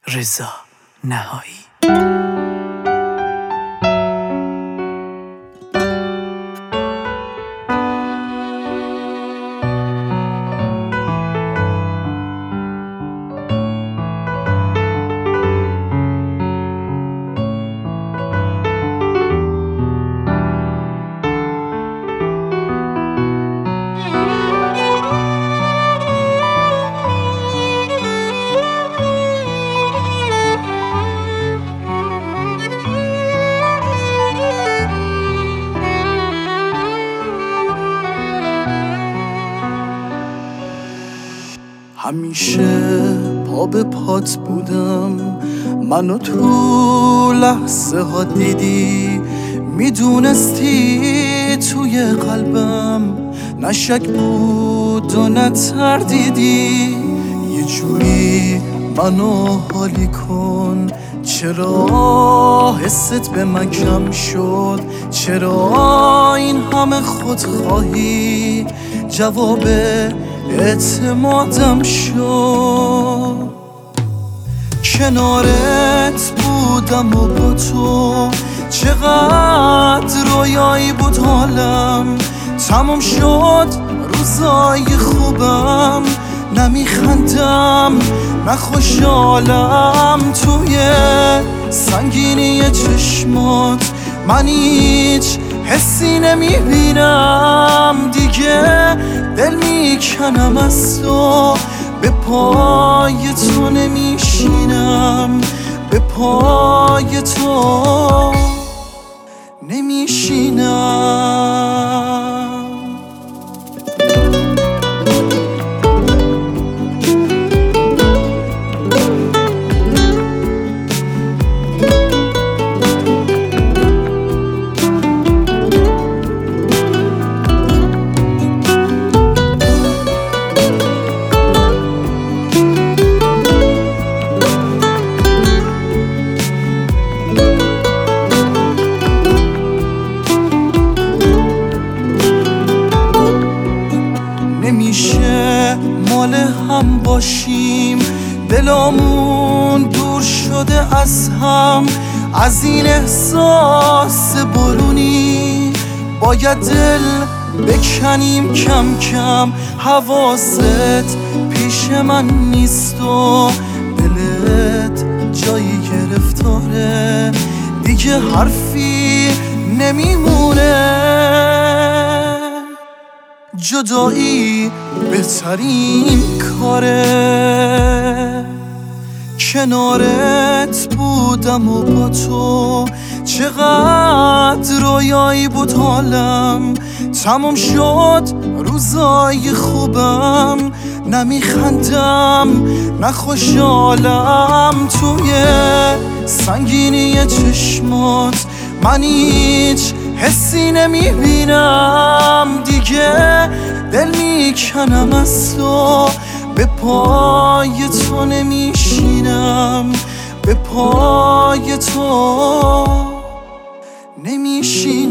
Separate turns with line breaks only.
رضا نهایی.
همیشه پا به پات بودم، منو تو لحظه ها دیدی، میدونستی توی قلبم نه شک بود و نه تردیدی. یه جوری منو حالی کن، چرا حست به من کم شد؟ چرا این همه خودخواهی جواب اعتمادم شد؟ کنارت بودم و با تو چقدر رویایی بود حالم، تموم شد روزای خوبم، نمیخندم نه خوشحالم. توی سنگینی چشمات من هیچ حسی نمیبینم دیگه، دل میکنم از تو، به پای تو نمیشینم، به پای تو نمیشینم. نمیشه مال هم باشیم، دلامون دور شده از هم، از این احساس برونی باید دل بکنیم کم کم. حواست پیش من نیست و دلت جایی گرفتاره، دیگه حرفی نمیمونه. جدایی بهترین کاره، کنارت بودم و با تو چقدر رویایی بود حالم، تموم شد روزای خوبم، نمیخندم نه خوشحالم. توی سنگینی چشمات من هیچ حسی نمیبینم دیگه، دل میکنم از تو، به پای تو نمیشینم، به پای تو نمیشینم.